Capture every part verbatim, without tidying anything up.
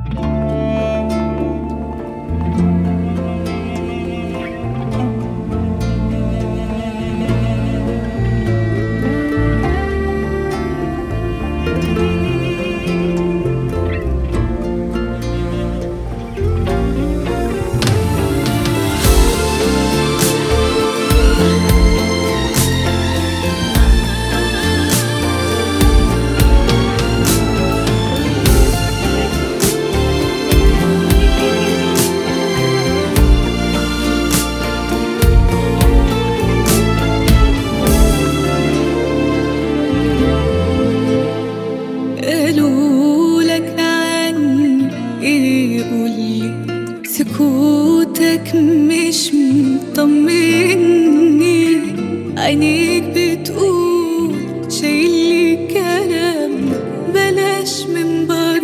سكوتك مش مطمني، عينيك بتقول شايلي كلام بلاش من بر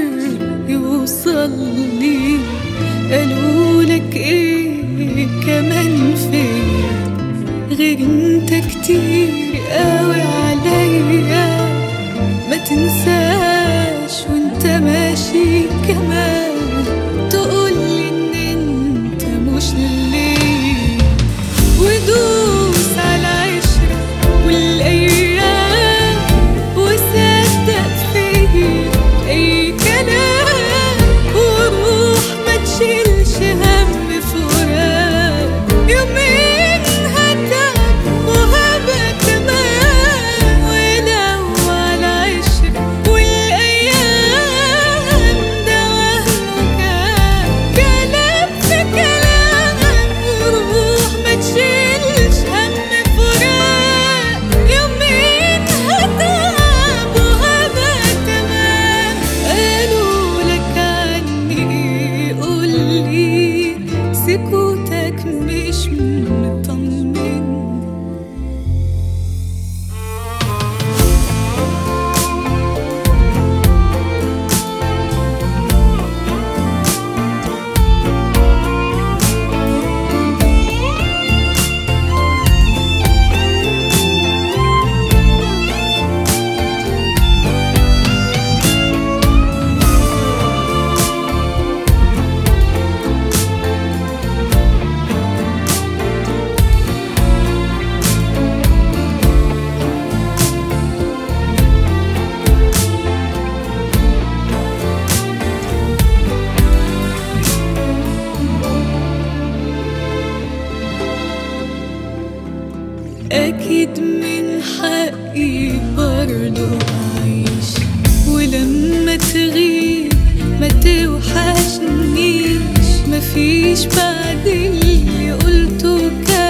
يوصلني. قالولك ايه كمان فيا غير انت كتير قوي عليا، ما تنساش وانت ماشي كمان تقولي ان انت مش ليه، ودوس على العشرة والايام وصدق فيا اي كلام، وروح ما تشيلش هم فراق، يومين هتعب وهبقى تمام. ولو على العشرة والايام ده وهم كان كلام في كلام، وروح ما تشيلش هم فراق، يومين هتعب وهبقى تمام. قالولك عني قولي سكوتك مش مطمن. أكيد من حقي برضو أعيش، ولما تغيب ما توحشنيش، مفيش بعد اللي قلته كان